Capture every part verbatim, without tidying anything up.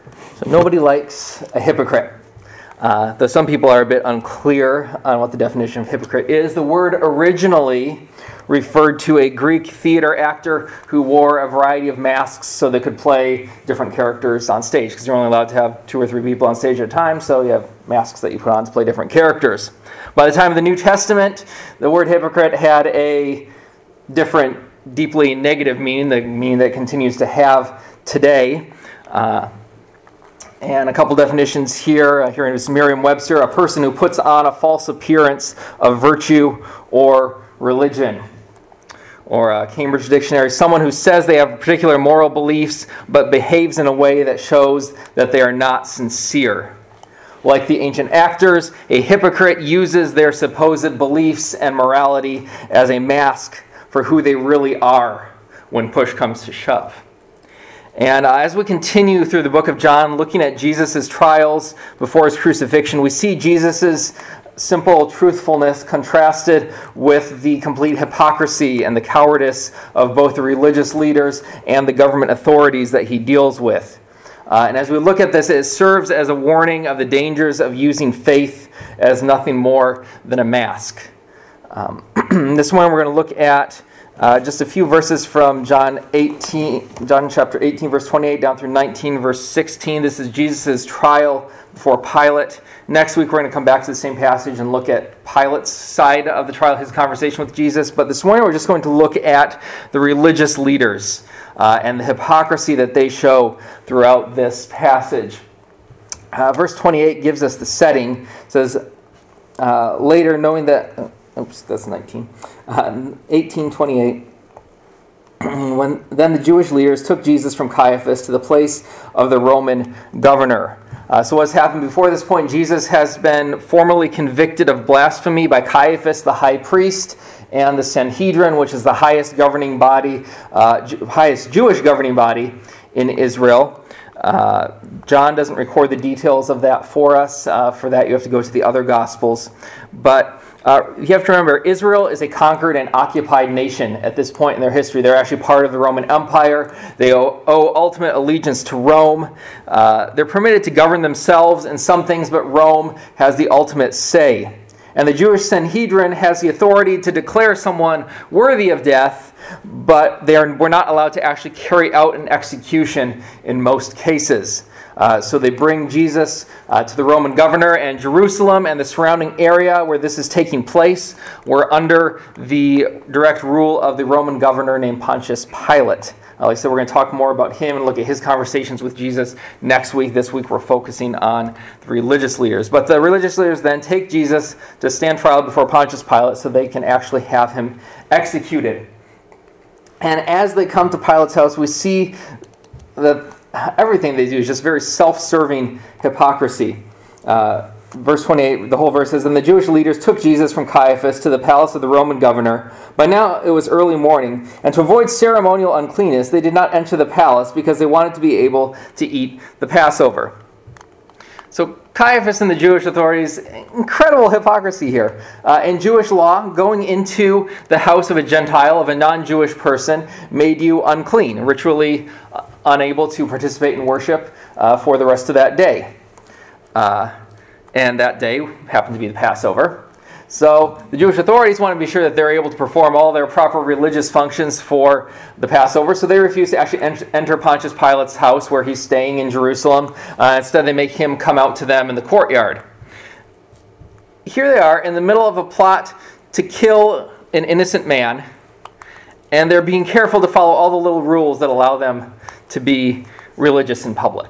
So nobody likes a hypocrite. Uh, though some people are a bit unclear on what the definition of hypocrite is. The word originally referred to a Greek theater actor who wore a variety of masks so they could play different characters on stage, because you're only allowed to have two or three people on stage at a time, so you have masks that you put on to play different characters. By the time of the New Testament, the word hypocrite had a different, deeply negative meaning, the meaning that it continues to have today. Uh, And a couple definitions here. Uh, here is Merriam-Webster, a person who puts on a false appearance of virtue or religion. Or uh, Cambridge Dictionary, someone who says they have particular moral beliefs but behaves in a way that shows that they are not sincere. Like the ancient actors, a hypocrite uses their supposed beliefs and morality as a mask for who they really are when push comes to shove. And uh, as we continue through the book of John, looking at Jesus' trials before his crucifixion, we see Jesus' simple truthfulness contrasted with the complete hypocrisy and the cowardice of both the religious leaders and the government authorities that he deals with. Uh, and as we look at this, it serves as a warning of the dangers of using faith as nothing more than a mask. Um, this morning we're going to look at Uh, just a few verses from John eighteen, John chapter eighteen, verse twenty-eight, down through nineteen, verse sixteen. This is Jesus' trial before Pilate. Next week, we're going to come back to the same passage and look at Pilate's side of the trial, his conversation with Jesus. But this morning, we're just going to look at the religious leaders uh, and the hypocrisy that they show throughout this passage. Uh, verse twenty-eight gives us the setting. It says, uh, later, knowing that... Oops, that's nineteen. Uh, eighteen twenty-eight. When then the Jewish leaders took Jesus from Caiaphas to the place of the Roman governor. Uh, so what's happened before this point? Jesus has been formally convicted of blasphemy by Caiaphas, the high priest, and the Sanhedrin, which is the highest governing body, uh, highest Jewish governing body in Israel. Uh, John doesn't record the details of that for us. Uh, for that, you have to go to the other Gospels. But Uh, you have to remember, Israel is a conquered and occupied nation at this point in their history. They're actually part of the Roman Empire. They owe, owe ultimate allegiance to Rome. Uh, they're permitted to govern themselves in some things, but Rome has the ultimate say. And the Jewish Sanhedrin has the authority to declare someone worthy of death, but they are, were not allowed to actually carry out an execution in most cases. Uh, so they bring Jesus uh, to the Roman governor, and Jerusalem and the surrounding area where this is taking place were under the direct rule of the Roman governor named Pontius Pilate. Uh, like I said, we're going to talk more about him and look at his conversations with Jesus next week. This week we're focusing on the religious leaders. But the religious leaders then take Jesus to stand trial before Pontius Pilate so they can actually have him executed. And as they come to Pilate's house, we see that everything they do is just very self-serving hypocrisy. Uh, verse twenty-eight, the whole verse says, "And the Jewish leaders took Jesus from Caiaphas to the palace of the Roman governor. By now it was early morning, and to avoid ceremonial uncleanness, they did not enter the palace because they wanted to be able to eat the Passover." So Caiaphas and the Jewish authorities, incredible hypocrisy here. Uh, in Jewish law, going into the house of a Gentile, of a non-Jewish person, made you unclean, ritually uh, unable to participate in worship uh, for the rest of that day. Uh, and that day happened to be the Passover. So the Jewish authorities want to be sure that they're able to perform all their proper religious functions for the Passover, so they refuse to actually enter Pontius Pilate's house where he's staying in Jerusalem. Uh, instead, they make him come out to them in the courtyard. Here they are in the middle of a plot to kill an innocent man, and they're being careful to follow all the little rules that allow them to be religious in public.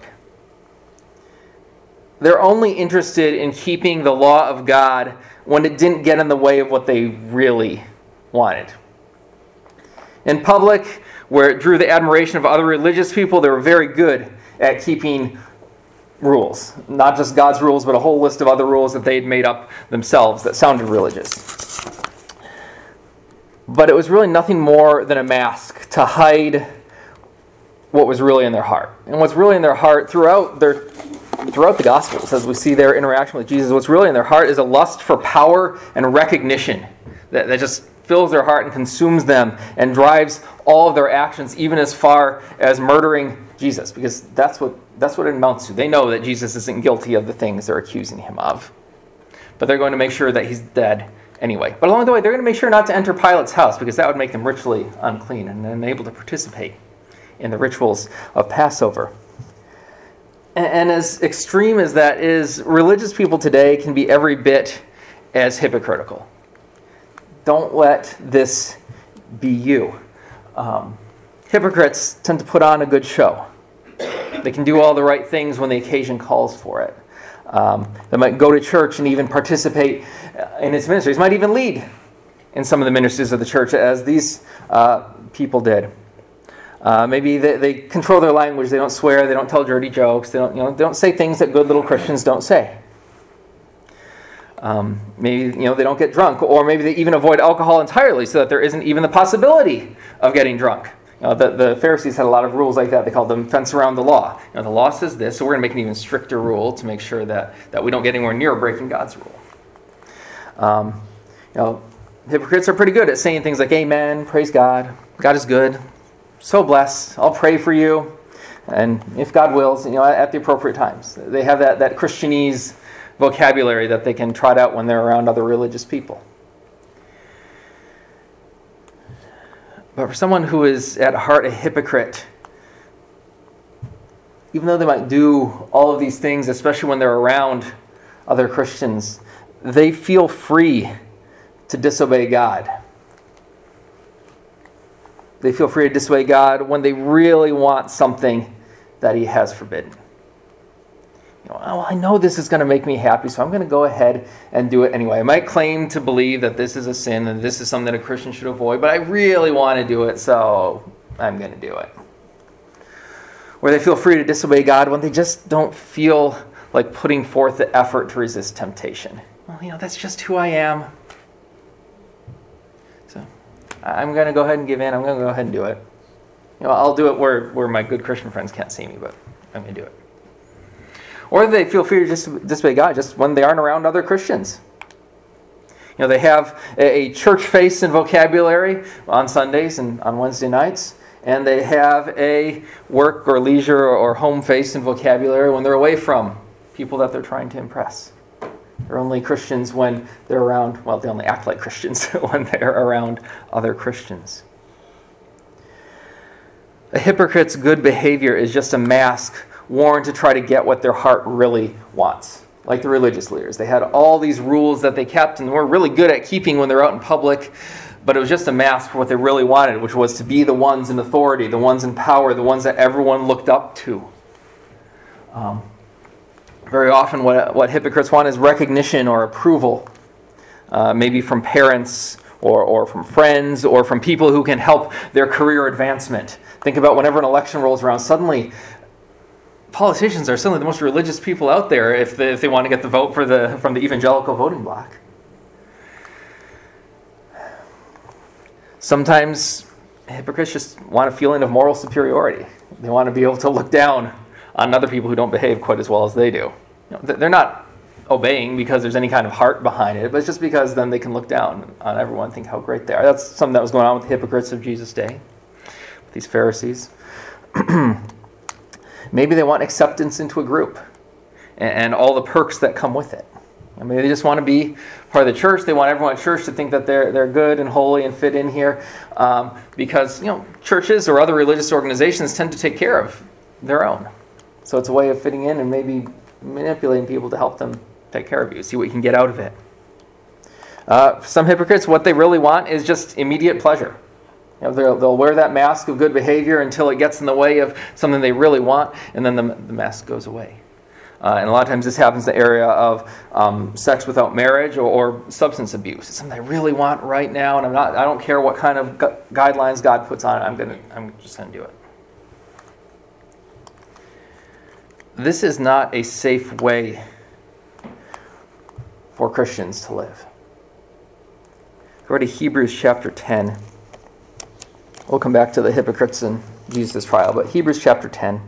They're only interested in keeping the law of God when it didn't get in the way of what they really wanted. In public, where it drew the admiration of other religious people, they were very good at keeping rules. Not just God's rules, but a whole list of other rules that they'd made up themselves that sounded religious. But it was really nothing more than a mask to hide what was really in their heart. And what's really in their heart throughout their Throughout the Gospels, as we see their interaction with Jesus, what's really in their heart is a lust for power and recognition that, that just fills their heart and consumes them and drives all of their actions, even as far as murdering Jesus, because that's what That's what it amounts to. They know that Jesus isn't guilty of the things they're accusing him of. But they're going to make sure that he's dead anyway. But along the way, they're going to make sure not to enter Pilate's house, because that would make them ritually unclean and unable to participate in the rituals of Passover. And, and as extreme as that is, religious people today can be every bit as hypocritical. Don't let this be you. Um, hypocrites tend to put on a good show. They can do all the right things when the occasion calls for it. Um, they might go to church and even participate in its ministries, might even lead in some of the ministries of the church, as these uh, people did. Uh, maybe they, they control their language. They don't swear. They don't tell dirty jokes. They don't, you know, they don't say things that good little Christians don't say. Um, maybe you know they don't get drunk, or maybe they even avoid alcohol entirely, so that there isn't even the possibility of getting drunk. You know, the, the Pharisees had a lot of rules like that. They called them fence around the law. You know, the law says this, so we're going to make an even stricter rule to make sure that, that we don't get anywhere near breaking God's rule. Um, you know, hypocrites are pretty good at saying things like, amen, praise God, God is good, so blessed, I'll pray for you, and if God wills, you know, at, at the appropriate times. They have that, that Christianese vocabulary that they can trot out when they're around other religious people. But for someone who is at heart a hypocrite, even though they might do all of these things, especially when they're around other Christians, they feel free to disobey God. They feel free to disobey God when they really want something that He has forbidden. You know, oh, I know this is going to make me happy, so I'm going to go ahead and do it anyway. I might claim to believe that this is a sin and this is something that a Christian should avoid, but I really want to do it, so I'm going to do it. Or they feel free to disobey God when they just don't feel like putting forth the effort to resist temptation. Well, you know, that's just who I am. So I'm going to go ahead and give in. I'm going to go ahead and do it. You know, I'll do it where, where my good Christian friends can't see me, but I'm going to do it. Or they feel free to dis- disobey God just when they aren't around other Christians. You know, they have a, a church face and vocabulary on Sundays and on Wednesday nights, and they have a work or leisure or, or home face and vocabulary when they're away from people that they're trying to impress. They're only Christians when they're around, well, they only act like Christians when they're around other Christians. A hypocrite's good behavior is just a mask worn to try to get what their heart really wants. Like the religious leaders. They had all these rules that they kept and were really good at keeping when they're out in public, but it was just a mask for what they really wanted, which was to be the ones in authority, the ones in power, the ones that everyone looked up to. Um, very often what, what hypocrites want is recognition or approval, uh, maybe from parents or, or from friends or from people who can help their career advancement. Think about whenever an election rolls around, suddenly politicians are suddenly the most religious people out there if they, if they want to get the vote for the from the evangelical voting bloc. Sometimes hypocrites just want a feeling of moral superiority. They want to be able to look down on other people who don't behave quite as well as they do. You know, they're not obeying because there's any kind of heart behind it, but it's just because then they can look down on everyone and think how great they are. That's something that was going on with the hypocrites of Jesus' day, with these Pharisees. Maybe they want acceptance into a group and, and all the perks that come with it. And maybe they just want to be part of the church. They want everyone at church to think that they're they're good and holy and fit in here, um, because you know churches or other religious organizations tend to take care of their own. So it's a way of fitting in and maybe manipulating people to help them take care of you, see what you can get out of it. Uh, for some hypocrites, what they really want is just immediate pleasure. You know, they'll, they'll wear that mask of good behavior until it gets in the way of something they really want, and then the, the mask goes away. Uh, and a lot of times this happens in the area of um, sex without marriage or, or substance abuse. It's something I really want right now, and I'm not. I don't care what kind of gu- guidelines God puts on it. I'm gonna. I'm just gonna do it. This is not a safe way for Christians to live. Go to Hebrews chapter ten. We'll come back to the hypocrites in Jesus' trial, but Hebrews chapter ten,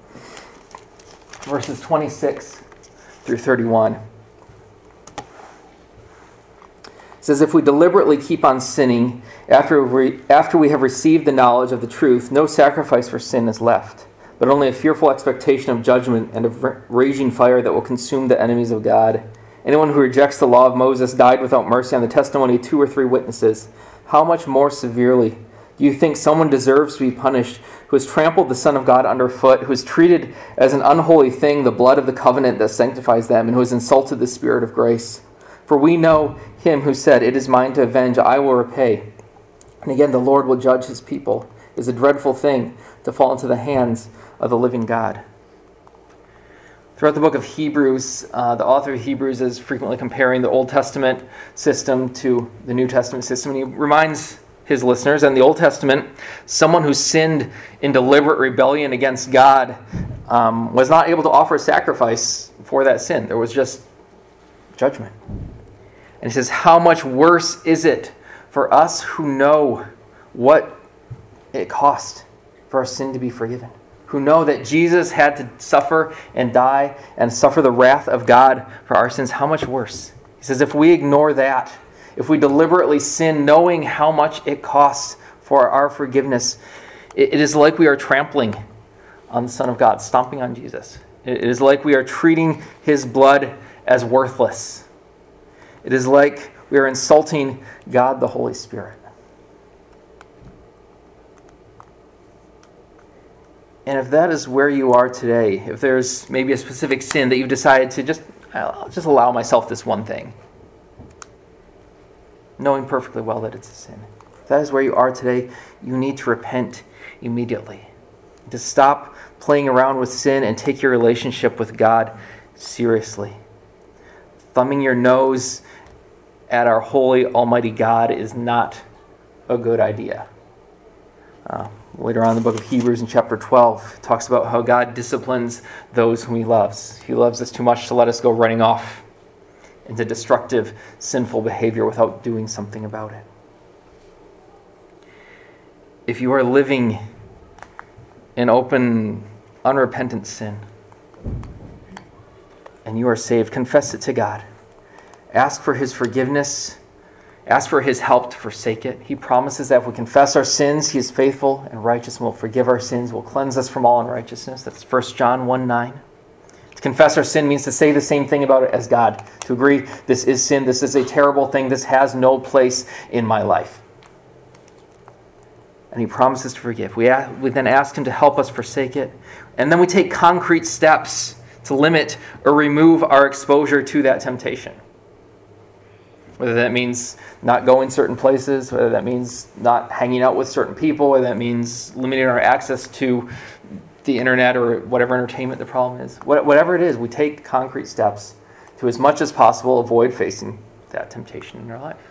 verses twenty-six through thirty-one. It says, if we deliberately keep on sinning after we, after we have received the knowledge of the truth, no sacrifice for sin is left, but only a fearful expectation of judgment and of raging fire that will consume the enemies of God. Anyone who rejects the law of Moses died without mercy on the testimony of two or three witnesses. How much more severely do you think someone deserves to be punished who has trampled the Son of God underfoot, who has treated as an unholy thing the blood of the covenant that sanctifies them, and who has insulted the Spirit of grace? For we know him who said, "It is mine to avenge, I will repay." And again, the Lord will judge his people. It is a dreadful thing to fall into the hands of the living God. Throughout the book of Hebrews, uh, the author of Hebrews is frequently comparing the Old Testament system to the New Testament system. And he reminds his listeners, in the Old Testament, someone who sinned in deliberate rebellion against God um, was not able to offer a sacrifice for that sin. There was just judgment. And he says, how much worse is it for us who know what it cost for our sin to be forgiven, who know that Jesus had to suffer and die and suffer the wrath of God for our sins? How much worse? He says, if we ignore that, if we deliberately sin knowing how much it costs for our forgiveness, it is like we are trampling on the Son of God, stomping on Jesus. It is like we are treating his blood as worthless. It is like we are insulting God the Holy Spirit. And if that is where you are today, if there's maybe a specific sin that you've decided to just, I'll just allow myself this one thing, knowing perfectly well that it's a sin. If that is where you are today, you need to repent immediately. To stop playing around with sin and take your relationship with God seriously. Thumbing your nose at our holy, almighty God is not a good idea. Uh, later on in the book of Hebrews in chapter twelve, it talks about how God disciplines those whom he loves. He loves us too much to let us go running off into destructive, sinful behavior without doing something about it. If you are living in open, unrepentant sin, and you are saved, confess it to God. Ask for his forgiveness. Ask for his help to forsake it. He promises that if we confess our sins, he is faithful and righteous and will forgive our sins, will cleanse us from all unrighteousness. That's First John one nine. To confess our sin means to say the same thing about it as God. To agree, this is sin, this is a terrible thing, this has no place in my life. And he promises to forgive. We, ask, we then ask him to help us forsake it. And then we take concrete steps to limit or remove our exposure to that temptation. Whether that means not going certain places, whether that means not hanging out with certain people, whether that means limiting our access to the internet or whatever entertainment the problem is. Whatever it is, we take concrete steps to, as much as possible, avoid facing that temptation in our life.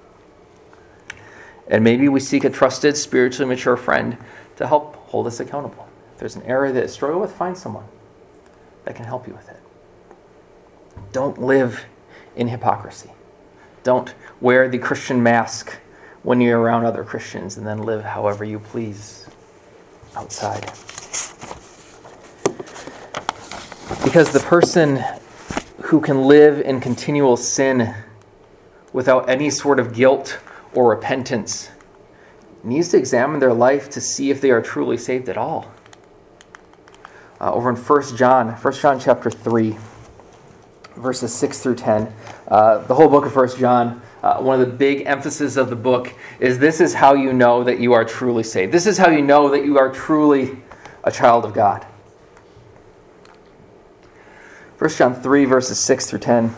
And maybe we seek a trusted, spiritually mature friend to help hold us accountable. If there's an area that you struggle with, find someone that can help you with it. Don't live in hypocrisy. Don't wear the Christian mask when you're around other Christians and then live however you please outside. Because the person who can live in continual sin without any sort of guilt or repentance needs to examine their life to see if they are truly saved at all. Uh, over in First John, First John chapter three, verses six through ten, uh, the whole book of First John, uh, one of the big emphases of the book is this is how you know that you are truly saved. This is how you know that you are truly a child of God. First John three, verses six through ten.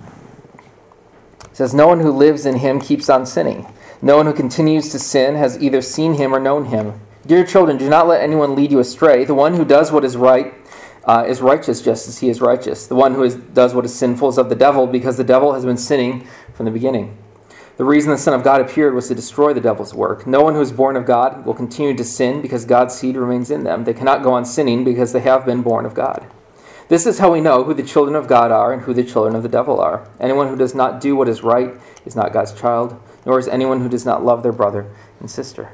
It says, "No one who lives in him keeps on sinning. No one who continues to sin has either seen him or known him. Dear children, do not let anyone lead you astray. The one who does what is right uh, is righteous just as he is righteous. The one who is, does what is sinful is of the devil, because the devil has been sinning from the beginning. The reason the Son of God appeared was to destroy the devil's work. No one who is born of God will continue to sin because God's seed remains in them. They cannot go on sinning because they have been born of God. This is how we know who the children of God are and who the children of the devil are. Anyone who does not do what is right is not God's child, nor is anyone who does not love their brother and sister."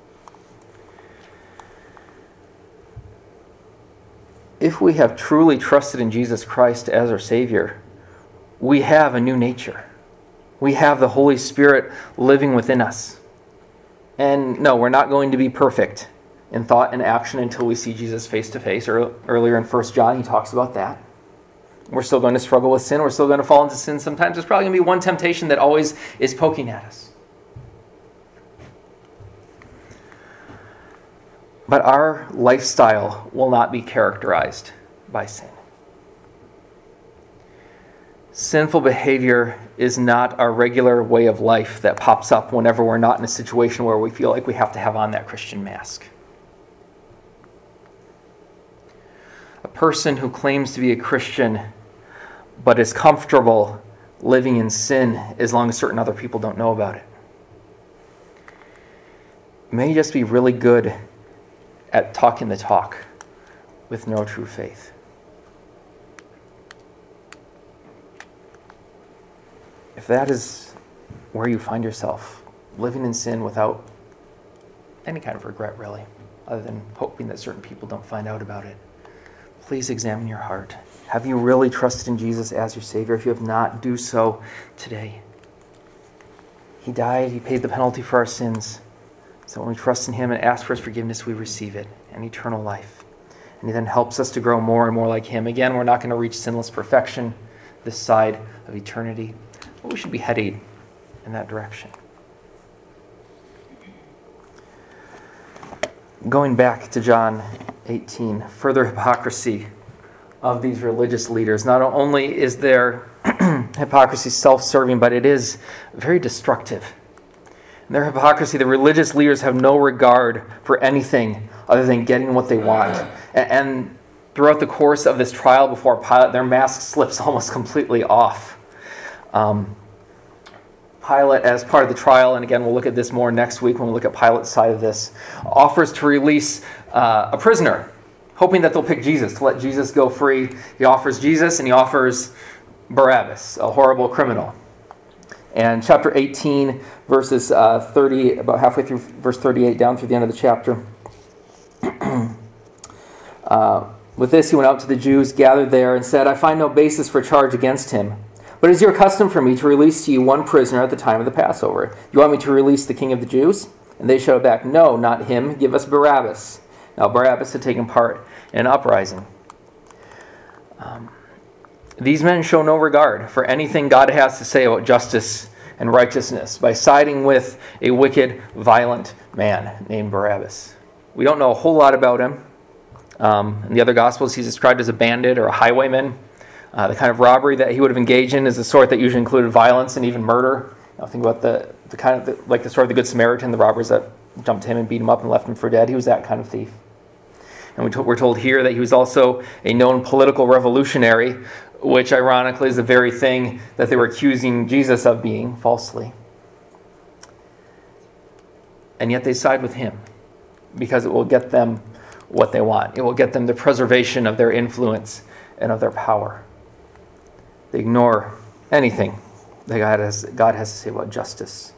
If we have truly trusted in Jesus Christ as our Savior, we have a new nature. We have the Holy Spirit living within us. And no, we're not going to be perfect in thought and action until we see Jesus face to face. Earlier in First John, he talks about that. We're still going to struggle with sin. We're still going to fall into sin sometimes. There's probably going to be one temptation that always is poking at us. But our lifestyle will not be characterized by sin. Sinful behavior is not our regular way of life that pops up whenever we're not in a situation where we feel like we have to have on that Christian mask. A person who claims to be a Christian but is comfortable living in sin as long as certain other people don't know about it may just be really good at talking the talk with no true faith. If that is where you find yourself, living in sin without any kind of regret, really, other than hoping that certain people don't find out about it, please examine your heart. Have you really trusted in Jesus as your Savior? If you have not, do so today. He died, He paid the penalty for our sins. So when we trust in Him and ask for His forgiveness, we receive it, and eternal life. And He then helps us to grow more and more like Him. Again, we're not going to reach sinless perfection this side of eternity, but we should be heading in that direction. Going back to John eighteen, further hypocrisy of these religious leaders. Not only is their hypocrisy self-serving, but it is very destructive. In their hypocrisy, the religious leaders have no regard for anything other than getting what they want. And throughout the course of this trial before Pilate, their mask slips almost completely off. Um, Pilate, as part of the trial, and again, we'll look at this more next week when we look at Pilate's side of this, offers to release uh, a prisoner, hoping that they'll pick Jesus, to let Jesus go free. He offers Jesus, and he offers Barabbas, a horrible criminal. And chapter eighteen, verses uh, thirty, about halfway through verse thirty-eight, down through the end of the chapter. uh, with this, he went out to the Jews gathered there and said, I find no basis for charge against him. But it is your custom for me to release to you one prisoner at the time of the Passover. You want me to release the king of the Jews? And they shouted back, No, not him. Give us Barabbas. Now Barabbas had taken part in an uprising. Um, these men show no regard for anything God has to say about justice and righteousness by siding with a wicked, violent man named Barabbas. We don't know a whole lot about him. Um, in the other Gospels, he's described as a bandit or a highwayman. Uh, the kind of robbery that he would have engaged in is the sort that usually included violence and even murder. You know, think about the, the kind of the, like the story of the Good Samaritan, the robbers that jumped him and beat him up and left him for dead. He was that kind of thief. And we to, we're told here that he was also a known political revolutionary, which ironically is the very thing that they were accusing Jesus of being falsely. And yet they side with him because it will get them what they want. It will get them the preservation of their influence and of their power. They ignore anything that God has, God has to say about justice.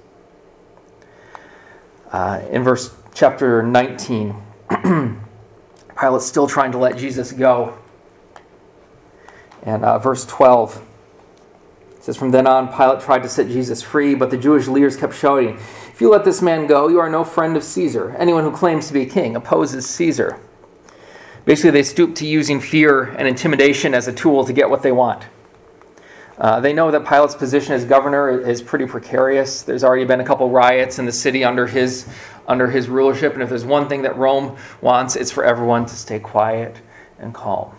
Uh, in verse chapter nineteen, Pilate's still trying to let Jesus go. And uh, verse twelve says, From then on, Pilate tried to set Jesus free, but the Jewish leaders kept shouting, If you let this man go, you are no friend of Caesar. Anyone who claims to be a king opposes Caesar. Basically, they stoop to using fear and intimidation as a tool to get what they want. Uh, they know that Pilate's position as governor is pretty precarious. There's already been a couple riots in the city under his under his rulership, and if there's one thing that Rome wants, it's for everyone to stay quiet and calm.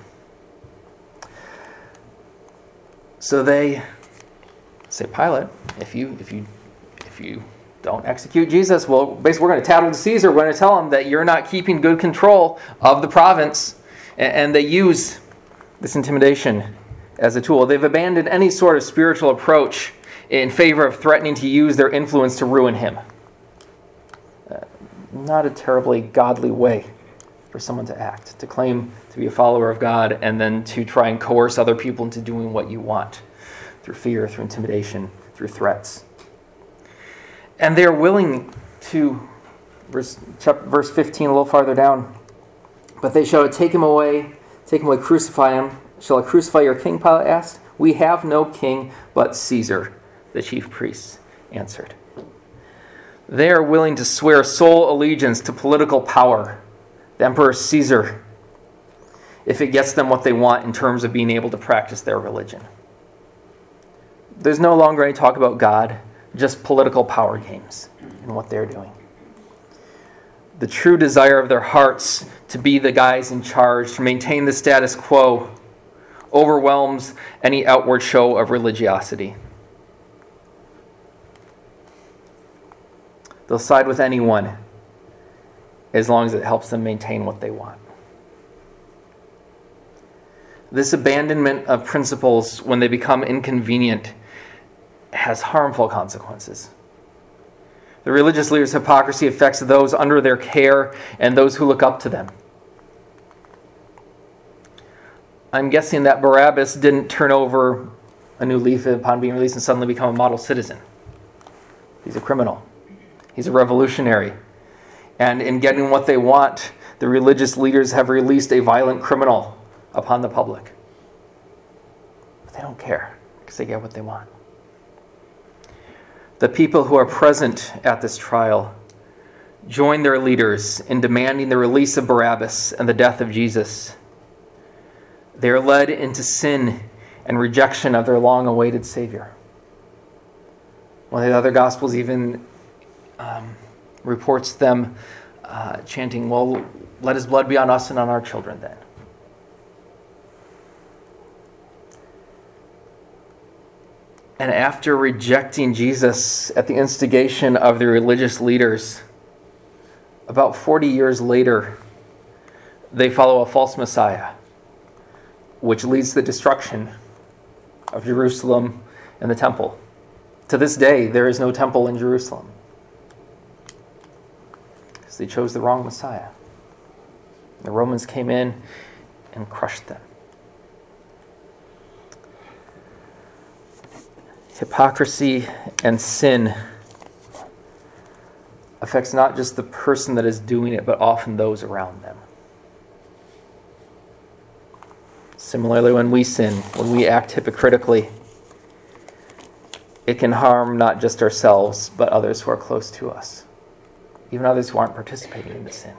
So they say, Pilate, if you if you if you don't execute Jesus, well, basically we're going to tattle to Caesar. We're going to tell him that you're not keeping good control of the province, and, and they use this intimidation as a tool. They've abandoned any sort of spiritual approach in favor of threatening to use their influence to ruin him. Uh, not a terribly godly way for someone to act, to claim to be a follower of God and then to try and coerce other people into doing what you want through fear, through intimidation, through threats. And they're willing to, verse, verse fifteen, a little farther down, but they shouted, Take him away, take him away, crucify him. Shall I crucify your king? Pilate asked. We have no king but Caesar, the chief priests answered. They are willing to swear sole allegiance to political power the Emperor Caesar, if it gets them what they want in terms of being able to practice their religion. There's no longer any talk about God, just political power games and what they're doing. The true desire of their hearts to be the guys in charge, to maintain the status quo, overwhelms any outward show of religiosity. They'll side with anyone as long as it helps them maintain what they want. This abandonment of principles when they become inconvenient has harmful consequences. The religious leaders' hypocrisy affects those under their care and those who look up to them. I'm guessing that Barabbas didn't turn over a new leaf upon being released and suddenly become a model citizen. He's a criminal. He's a revolutionary. And in getting what they want, the religious leaders have released a violent criminal upon the public. But they don't care because they get what they want. The people who are present at this trial join their leaders in demanding the release of Barabbas and the death of Jesus. They are led into sin and rejection of their long-awaited Savior. One of the other Gospels even um, reports them uh, chanting, well, let his blood be on us and on our children then. And after rejecting Jesus at the instigation of the religious leaders, about forty years later, they follow a false Messiah, which leads to the destruction of Jerusalem and the temple. To this day, there is no temple in Jerusalem, because they chose the wrong Messiah. The Romans came in and crushed them. Hypocrisy and sin affects not just the person that is doing it, but often those around them. Similarly, when we sin, when we act hypocritically, it can harm not just ourselves, but others who are close to us, even others who aren't participating in the sin.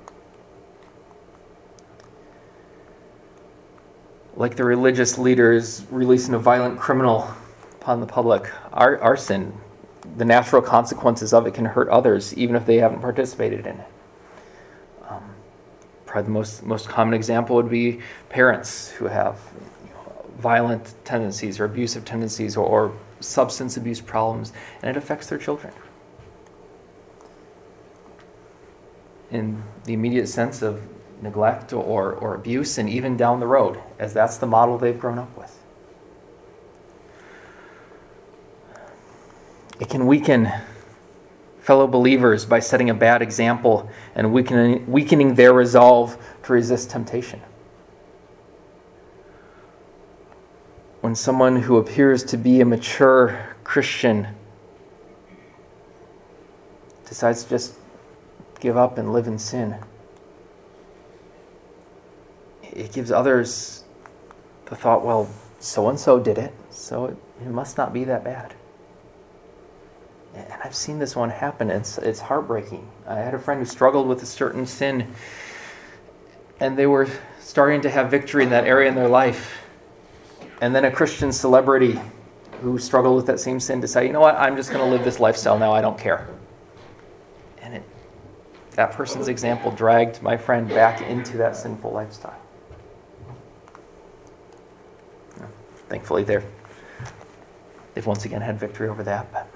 Like the religious leaders releasing a violent criminal upon the public, our, our sin, the natural consequences of it can hurt others, even if they haven't participated in it. Um, probably the most, most common example would be parents who have you know, violent tendencies or abusive tendencies or, or substance abuse problems, and it affects their children. In the immediate sense of neglect or, or abuse, and even down the road, as that's the model they've grown up with. It can weaken fellow believers by setting a bad example and weakening, weakening their resolve to resist temptation. When someone who appears to be a mature Christian decides to just give up and live in sin, it gives others the thought, well, so-and-so did it, so it, it must not be that bad. And I've seen this one happen. It's it's heartbreaking. I had a friend who struggled with a certain sin, and they were starting to have victory in that area in their life. And then a Christian celebrity who struggled with that same sin decided, you know what, I'm just going to live this lifestyle now. I don't care. And it, that person's example dragged my friend back into that sinful lifestyle. Thankfully, they're, they've once again had victory over that. But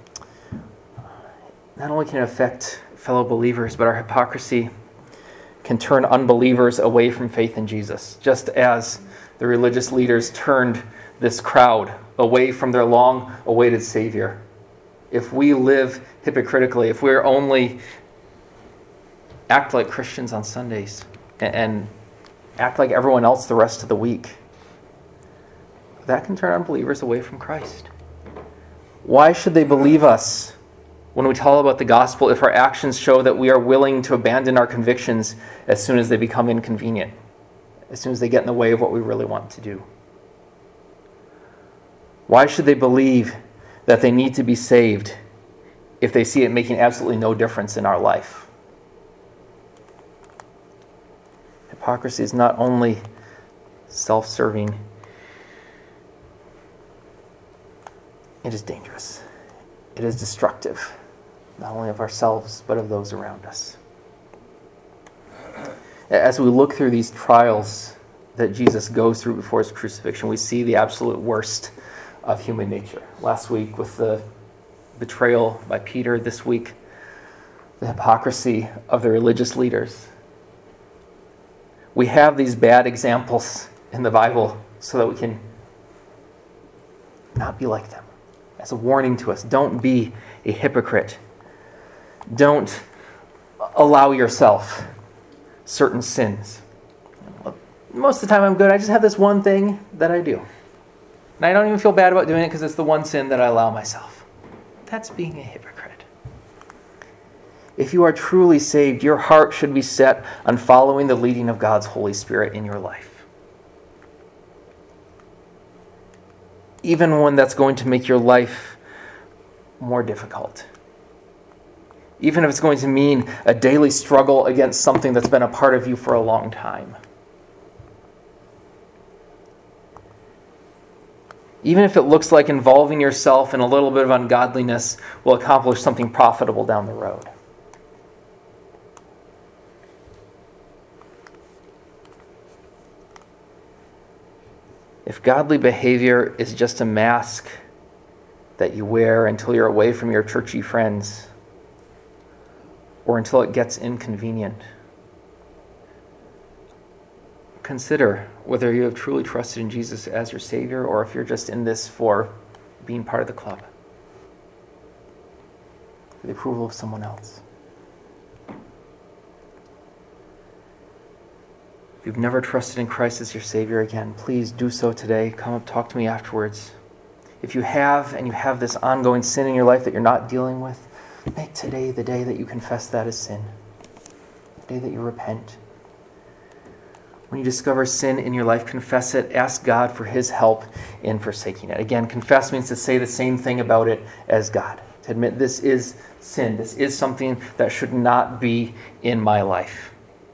not only can it affect fellow believers, but our hypocrisy can turn unbelievers away from faith in Jesus, just as the religious leaders turned this crowd away from their long-awaited Savior. If we live hypocritically, if we're only act like Christians on Sundays and act like everyone else the rest of the week, that can turn unbelievers away from Christ. Why should they believe us when we tell about the gospel if our actions show that we are willing to abandon our convictions as soon as they become inconvenient, as soon as they get in the way of what we really want to do? Why should they believe that they need to be saved if they see it making absolutely no difference in our life? Hypocrisy is not only self-serving, it is dangerous. It is destructive, not only of ourselves, but of those around us. As we look through these trials that Jesus goes through before his crucifixion, we see the absolute worst of human nature. Last week with the betrayal by Peter, this week the hypocrisy of the religious leaders. We have these bad examples in the Bible so that we can not be like them. As a warning to us, don't be a hypocrite. Don't allow yourself certain sins. Most of the time I'm good. I just have this one thing that I do. And I don't even feel bad about doing it because it's the one sin that I allow myself. That's being a hypocrite. If you are truly saved, your heart should be set on following the leading of God's Holy Spirit in your life. Even one that's going to make your life more difficult. Even if it's going to mean a daily struggle against something that's been a part of you for a long time. Even if it looks like involving yourself in a little bit of ungodliness will accomplish something profitable down the road. If godly behavior is just a mask that you wear until you're away from your churchy friends, or until it gets inconvenient, consider whether you have truly trusted in Jesus as your Savior, or if you're just in this for being part of the club, for the approval of someone else. If you've never trusted in Christ as your Savior again, please do so today. Come up, talk to me afterwards. If you have, and you have this ongoing sin in your life that you're not dealing with, make today the day that you confess that as sin. The day that you repent. When you discover sin in your life, confess it. Ask God for his help in forsaking it. Again, confess means to say the same thing about it as God. To admit this is sin. This is something that should not be in my life.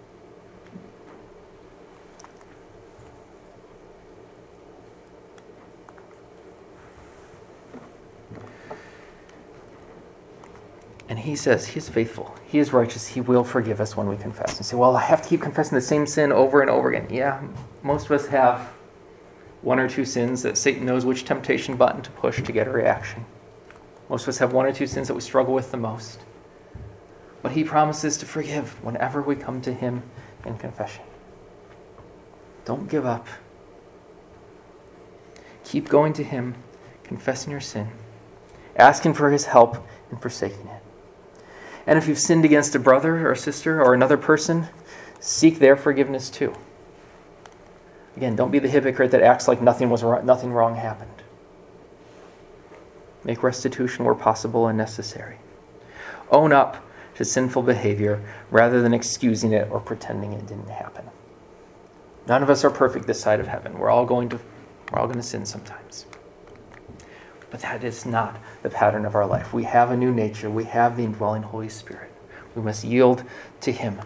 And he says, he is faithful, he is righteous, he will forgive us when we confess. And say, well, I have to keep confessing the same sin over and over again. Yeah, most of us have one or two sins that Satan knows which temptation button to push to get a reaction. Most of us have one or two sins that we struggle with the most. But he promises to forgive whenever we come to him in confession. Don't give up. Keep going to him, confessing your sin, asking for his help in forsaking it. And if you've sinned against a brother or sister or another person, seek their forgiveness too. Again, don't be the hypocrite that acts like nothing was wrong, nothing wrong happened. Make restitution where possible and necessary. Own up to sinful behavior rather than excusing it or pretending it didn't happen. None of us are perfect this side of heaven. We're all going to, we're all going to sin sometimes. But that is not the pattern of our life. We have a new nature. We have the indwelling Holy Spirit. We must yield to him.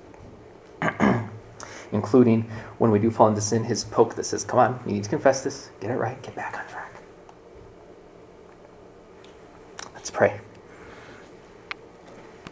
Including when we do fall into sin, his poke that says, come on, you need to confess this, get it right, get back on track. Let's pray.